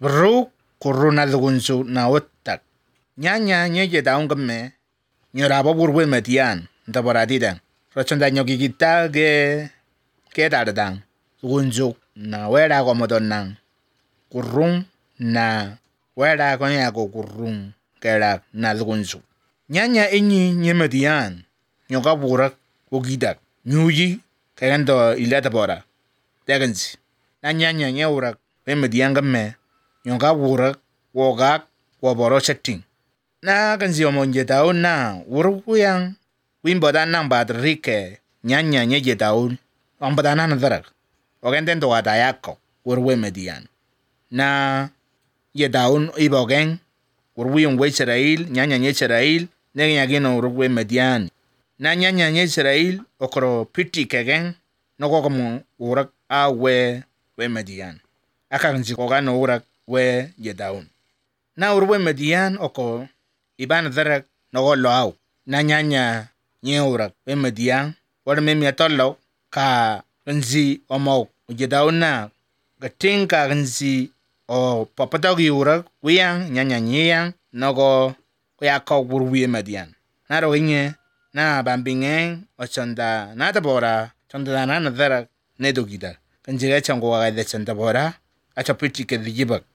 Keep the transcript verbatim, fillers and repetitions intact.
Bru kuruna lugunsu na otak. Nyanya nye daun game. Nyoraba burwe metian. Ntaboratida. Rochonda nyogigita ge ke dardang. Lugunsu na wera komodonang. Kurung na wera konya go kurung kera na lugunsu. Nyanya inyi nye metian. Nyoga burak wogidak. Nyuji kagando ilata bora. Tegansi. Na nyanya nye urak we median game. Nyoga burak wogak woboro setting. Na kanzi omonje daun na uruk yang wimbodan nang badrike nyanya nye daun ombadana nadarak. Ogenten to atayako urwe median. Na ye daun ibogeng urwe yung we Israel nyanya nye Israel ne nyagino urwe median. Na nyanya nye Israel okro piti kegen no kokomo urak awe we median. Akanzi kogano urak we ye daun. Na urwe median oko iban darak no go loau. Na nyanya nye urak we median wala memi atolo ka kanzi omok ye daun na gatinka kanzi o papatogi urak wiyang nyanya nyeyang no go yako urwe median. Na ro inye na bambingeng o chonda na tabora chonda na na darak ne dogida. Kanzi ga chango ga de chonda bora acha piti ke dijibak.